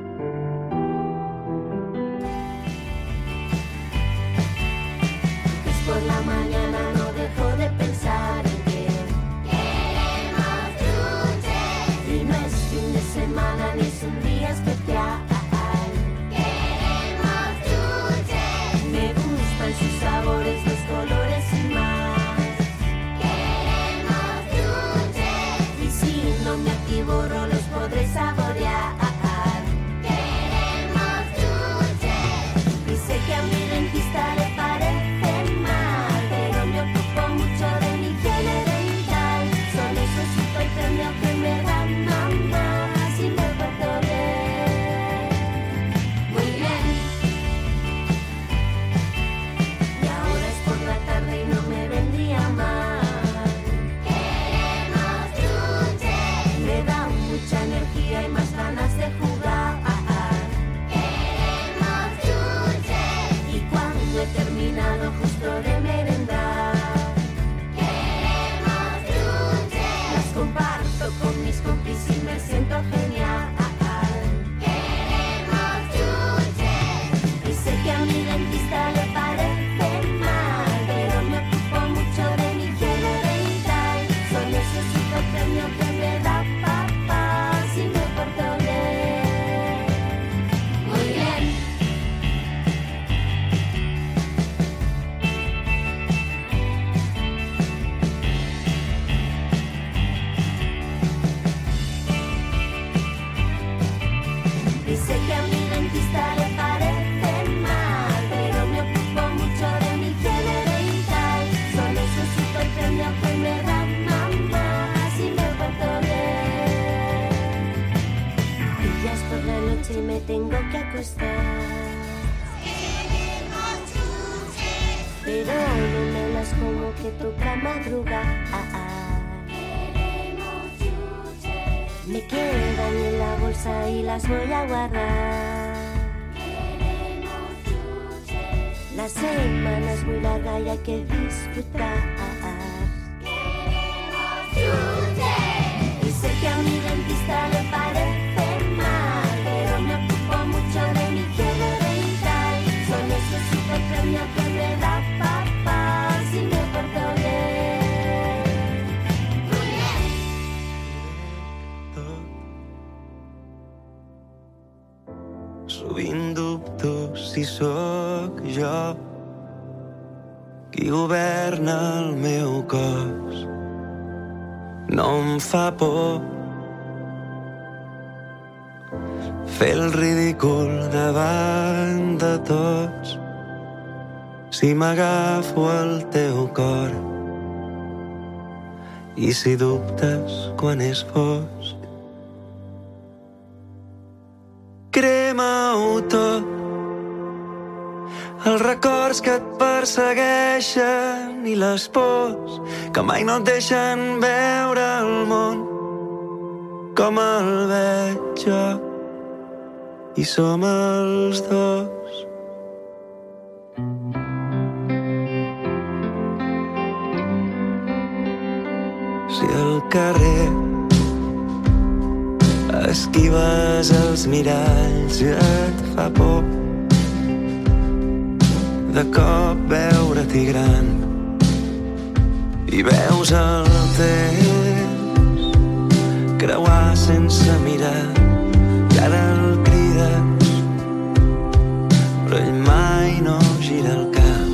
Por la mañana no dejo de pensar en que queremos chuches. Y no es fin de semana ni es un día especial. Queremos chuches. Me gustan sus sabores, los colores y más. Queremos chuches. Y si no me activo, no los podré saborear. Queremos chuches. Y sé que a mi dentista le parece que me dan mamá, si me porto bien, muy bien. Y ahora es por la tarde y no me vendría mal. Queremos chuches. Me da mucha energía y más tengo que acostar. Pero no me las como que toca madrugar. Me quedan en la bolsa y las voy a guardar. La semana es muy larga y hay que disfrutar. Y sé que a mi dentista le parece mal, pero me ocupo mucho de mi higiene dental. Son esos super premios que me da papá si me porto bien. Muy bien. Sovint dubto si sóc jo qui governa el meu cos. No em fa por fer el ridícul davant de tots si m'agafo al teu cor i si dubtes quan és fosc. Crema-ho tot, els records que et persegueixen i les pors que mai no et deixen veure el món com el veig jo, i som els dos. Si al carrer esquives els miralls i et fa por de cop veure-t'hi gran i veus el temps creuar sense mirar i ara el crides però ell mai no gira el cap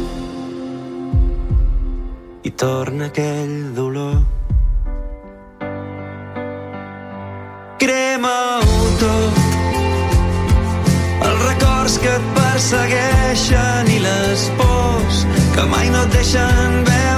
i torna aquell dolor. Crema-ho tot, els records que et persegueixen i les pors que mai no et deixen veure